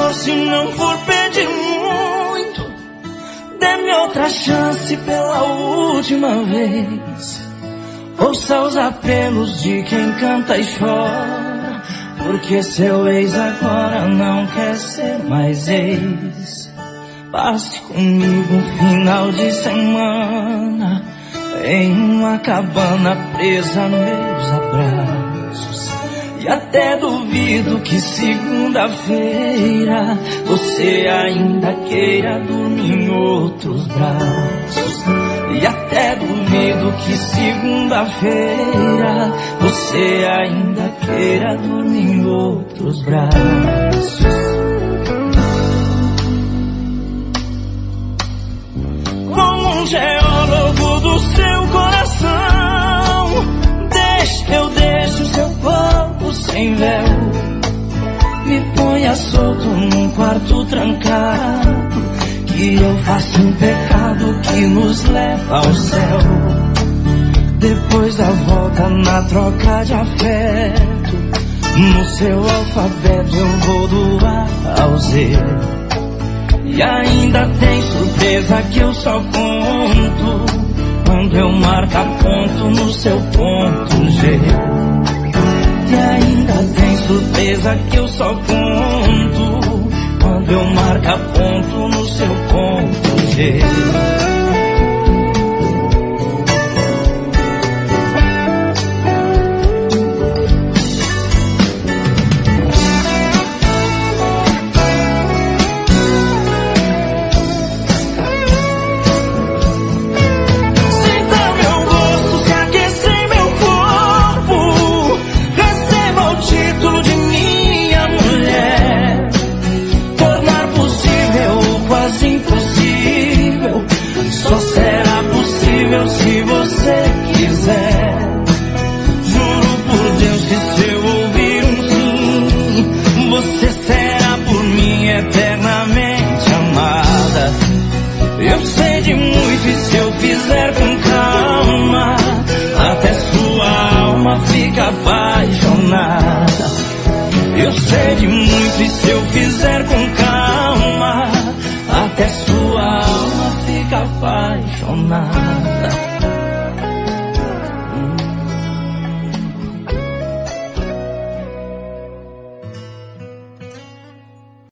favor, se não for pedir muito, dê-me outra chance pela última vez. Ouça os apelos de quem canta e chora, porque seu ex agora não quer ser mais ex. Passe comigo um final de semana em uma cabana presa a meus abraços. E até duvido que segunda-feira você ainda queira dormir em outros braços. E até duvido que segunda-feira você ainda queira dormir em outros braços. Como um geólogo do seu coração, eu deixo seu corpo sem véu. Me ponha solto num quarto trancado, que eu faço um pecado que nos leva ao céu. Depois da volta na troca de afeto, no seu alfabeto eu vou do A ao Z. E ainda tem surpresa que eu só conto quando eu marcar ponto no seu ponto G. E ainda tem surpresa que eu só conto quando eu marcar ponto no seu ponto G. Impossível, só